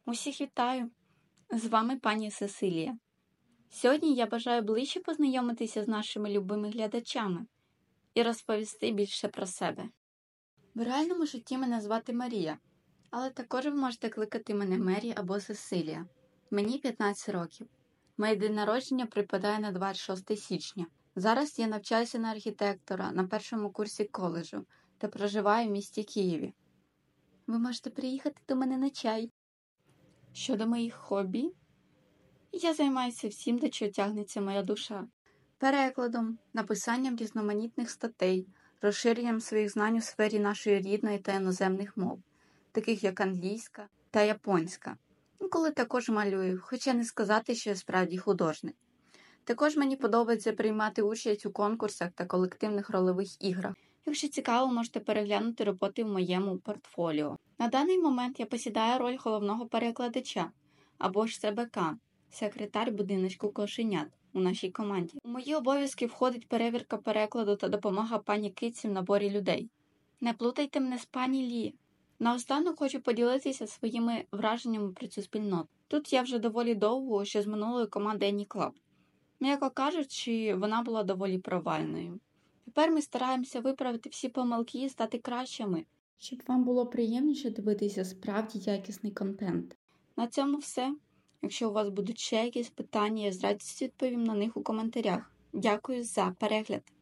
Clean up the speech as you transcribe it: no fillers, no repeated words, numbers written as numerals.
Усіх вітаю! З вами пані Сесилія. Сьогодні я бажаю ближче познайомитися з нашими любими глядачами і розповісти більше про себе. В реальному житті мене звати Марія, але також ви можете кликати мене Мері або Сесилія. Мені 15 років. Моє день народження припадає на 26 січня. Зараз я навчаюся на архітектора на першому курсі коледжу та проживаю в місті Києві. Ви можете приїхати до мене на чай. Щодо моїх хобі, я займаюся всім, до чого тягнеться моя душа. Перекладом, написанням різноманітних статей, розширенням своїх знань у сфері нашої рідної та іноземних мов, таких як англійська та японська. Інколи також малюю, хоча не сказати, що я справді художник. Також мені подобається приймати участь у конкурсах та колективних рольових іграх. Якщо цікаво, можете переглянути роботи в моєму портфоліо. На даний момент я посідаю роль головного перекладача, або ж СБК, секретар будиночку кошенят у нашій команді. У мої обов'язки входить перевірка перекладу та допомога пані Китці в наборі людей. Не плутайте мене з пані Лі. Наостанок хочу поділитися своїми враженнями про цю спільноту. Тут я вже доволі довго, ще з минулої команди Any Club. М'яко кажучи, вона була доволі провальною. Тепер ми стараємося виправити всі помилки і стати кращими, щоб вам було приємніше дивитися справді якісний контент. На цьому все. Якщо у вас будуть ще якісь питання, я з радістю відповім на них у коментарях. Дякую за перегляд!